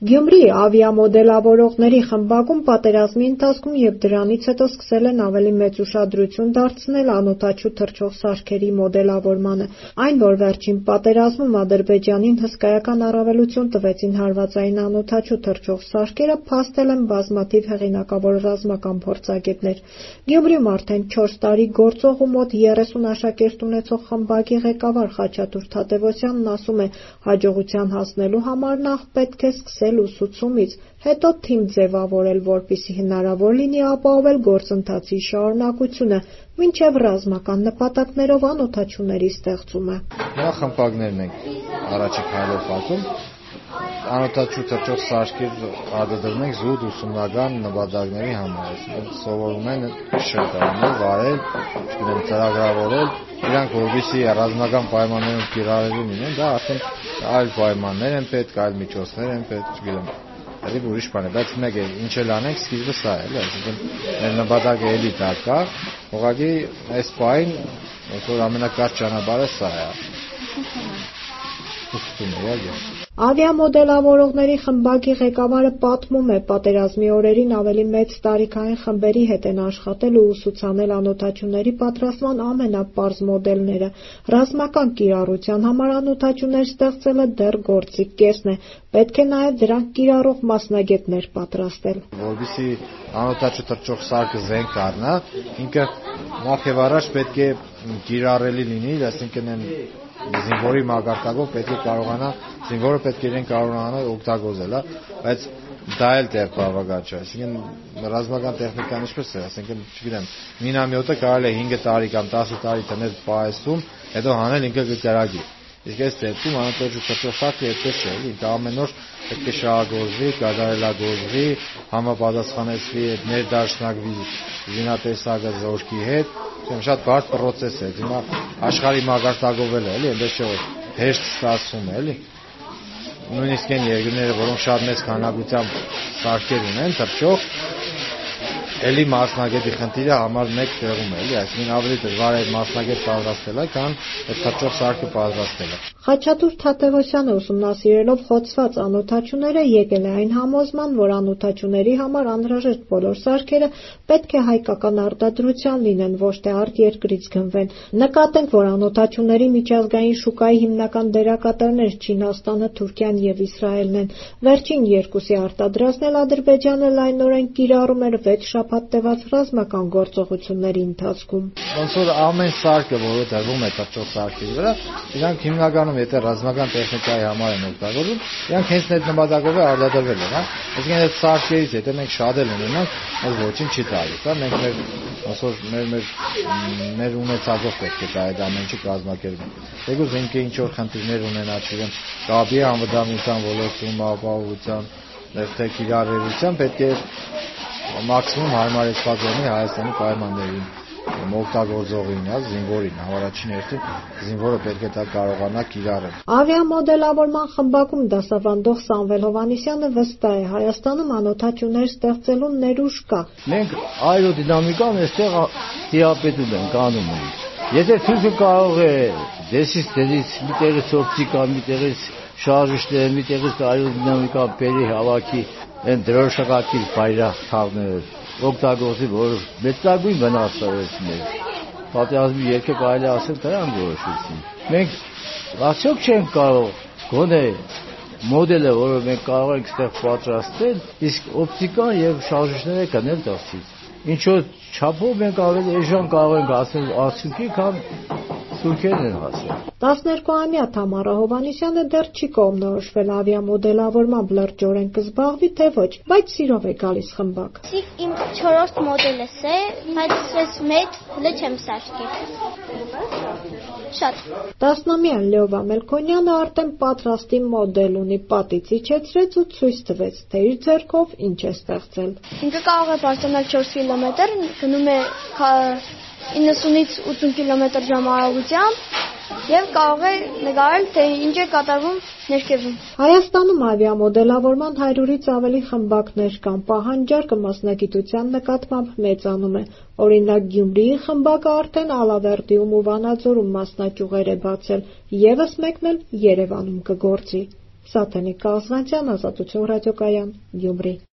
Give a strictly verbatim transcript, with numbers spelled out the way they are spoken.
Գյումրիի ավիամոդելավորողների խմբակում պատերազմի ընթացքում և դրանից հետո սկսել են ավելի մեծ ուշադրություն դարձնել անօդաչու թռչող սարքերի մոդելավորմանը, այն, որ վերջին պատերազմում Ադրբեջանին հսկայական առավելություն տվեցին հարվածային անօդաչու թռչող սարքերը, փաստել են բազմաթիվ հեղինակավոր ռազմական փորձագետներ։ Գյումրիում արդեն չորս տարի գործող ու մոտ երեսուն աշակերտ ունեցող խմբակի ղեկավար Խաչատուր Թադևոսյանն ասում է, հաջողության հասնելու համար նախ պետք է սկսել ուսուցումից, հետո թիմ ձևավորել, որպեսզի հնարավոր լինի ապահովել գործընթացի շարունակությունը, մինչև ռազմական նպատակներով անօդաչուների ստեղծումը։ Նրա խմբակներն ենք առաջի քայլով ասում, անօդաչու թռչող սարքեր արտադրում ենք զուտ ուսումնական նպատակների համար, սովորում են շրջանել, վարել, չգիտեմ, ծրագրավորել, իրանք որպեսզի ռազմական պայմաններում կիրառելի լինեն, դա արդեն այլ պայմաններ են պետք, այլ միջոցներ են պետք, չգիտեմ, դեռ ուրիշ բան է, բայց մեկ է, ինչ էլ անենք, սկիզբը սա է, այսինքն մեր նպատակը էլի դա կա, ուղղակի այս պահին, որ ամենակարճ ճանապարհը սա է։ Ավիամոդելավորողների խմբակի ղեկավարը պատմում է, պատերազմի օրերին ավելի մեծ տարիքային խմբերի հետ են աշխատել ու ուսուցանել անօդաչուների պատրաստման ամենապարզ մոդելները։ Ռազմական կիրառության համար անօդաչուներ ստեղծելը դեռ գործի կեսն է, պետք է նաև դրանք կիրառող մասնագետներ պատրաստել։ Որպեսզի անօդաչու թռչող սարքը զենք առնա, ինքը նախ եւ առաջ պետք է կիրառելի լինի, այսինքն այն զինվորի մակարդակով պետք է կարողանա, զինվորը պետք է իրեն կարողանա օգտագործել, բայց դա էլ դեռ բավական չէ, այսինքն ռազմական տեխնիկան ինչպես է, այսինքն, չգիտեմ, մինամյոտը կարելի է հինգ տարի կամ տասը տարի տնել պահեսում, հետո հանել ինքը կկրակի։ Իսկ այս դեպքում անօդաչու թռչող սարքը այդպես չէ, ինքը ամեն օր պետք է շահագործվի, կատարելագործվի, համապատասխանեցվի, ներդաշնակվի զինատեսակը զորքի հետ, շատ բարդ process է, հիմա աշխարհի մակարդակով էլ է, էլի, այնպես չէ, որ հեշտ ստացվում է, էլի։ Նույնիսկ այն երկրները, որոնք շատ մեծ քանակությամբ սարքեր ունեն, թռչող, էլի մասնագետի խնդիրը համար մեկ տեղում է, էլի, այսինքն ավելի դժվար է մասնագետ պատրաստելը, քան այդ թռչող սարքը պատրաստելը։ Խաչատուր Թադևոսյանը ուսումնասիրելով խոցված անօդաչուները եկել է այն համոզման, որ անօդաչուների համար անհրաժեշտ բոլոր սարքերը պետք է հայկական արտադրության լինեն, ոչ թե արտերկրից գնվեն։ Նկատենք, որ անօդաչուների միջազգային շուկայի հիմնական դերակատարներ Չինաստանը, Թուրքիան և Իսրայելն են։ Վերջին երկուսի արտադրածն Ադրբեջանը լայնորեն կիրառում էր վեց շաբաթ տևած ռազմական գործողությունների ընթացքում։ Ոնց որ ամեն սարքը, որը դրվում է թռչող սարքերի վրա, իրանք հիմնականում եթե ռազմական տեխնիկայի համար են օգտագործում, իրանք հենց այդ նպատակով է արտադրվել են, հա։ Այսինքն այդ սարքերից եթե մենք շատ էլ ունենանք, մեզ ոչինչ չի տալիս, հա։ Մենք մեր ոնց որ մեր մեր մեր ունեցածով պետք է դա այդ ամեն ինչը կազմակերպենք։ Եգուզ ինքը ինչ որ խնդիրներ ունենա, չգիտեմ, կապի անվտանգության ոլորտում, ապահովության, թե կիրառելիության պետք է մաքսիմում հարմարեցված լինի Հայաստանի պայմաններին, օգտագործողին, զինվորին, առաջին հերթին զինվորը պետք է դա կարողանա կիրառել։ Ավիամոդելավորման խմբակում դասավանդող Սամվել Հովհաննիսյանը վստահ է, Հայաստանում անօդաչուներ ստեղծելու ներուժ կա։ Մենք աերոդինամիկան այստեղ տիրապետում ենք, անում ենք։ Եթե թուրքը կարող է դեսից դերից մի տեղից օպտիկա, մի տեղից շարժիչներ, մի տեղից աերոդինամիկա բերի հավաքի են դրոշակակիր բայրակտարները օգտագործի, որ մեծագույն վնասներ պատերազմի երկը կարելի ասել դրան որոշեցին։ Մենք արդյոք չենք կարող գոնե մոդելը, որը մենք կարող ենք ստեղ պատրաստել, իսկ օպտիկան եւ շարժիչները գնել դասից։ Ինչ որ չափով մենք ավելի էժան կարող ենք հասնել արդյունքի, քան թուրքերն են հասել։ տասներկուամյա Թամարա Հովհաննիսյանը դեռ չի կողմնորոշվել ավիամոդելավորմամբ լրջորեն կզբաղվի, թե ոչ, բայց սիրով է գալիս խմբակ։ Իմ չորրորդ մոդելս է, բայց ես մեծ հլը չեմ սարքել։ Շատ։ տասնամյա Լեովա Մելքոնյանը արդեն պատրաստի մոդել ունի, պատից իջեցրեց ու ցույց տվեց, թե իր ձեռքով ինչ է ստեղծել։ Ինքը կարող է բարձրանալ չորս կիլոմետր, գնում է իննսունից ութսուն կիլոմետր ժամ արագությամբ եւ կարող է նկարել, թե ինչ է կատարվում ներքևում։ Հայաստանում ավիամոդելավորման հարյուրից ավելի խմբակներ կան, պահանջարկը մասնագիտության նկատմամբ մեծանում է։ Օրինակ Գյումրիի խմբակը արդեն Ալավերդիում ու Վանաձորում մասնաճյուղեր է բացել, ևս մեկն էլ Երևանում կգործի։ Սաթենիկ Կազնանցյան, Ազատություն ռադիոկայան, Գյումրի։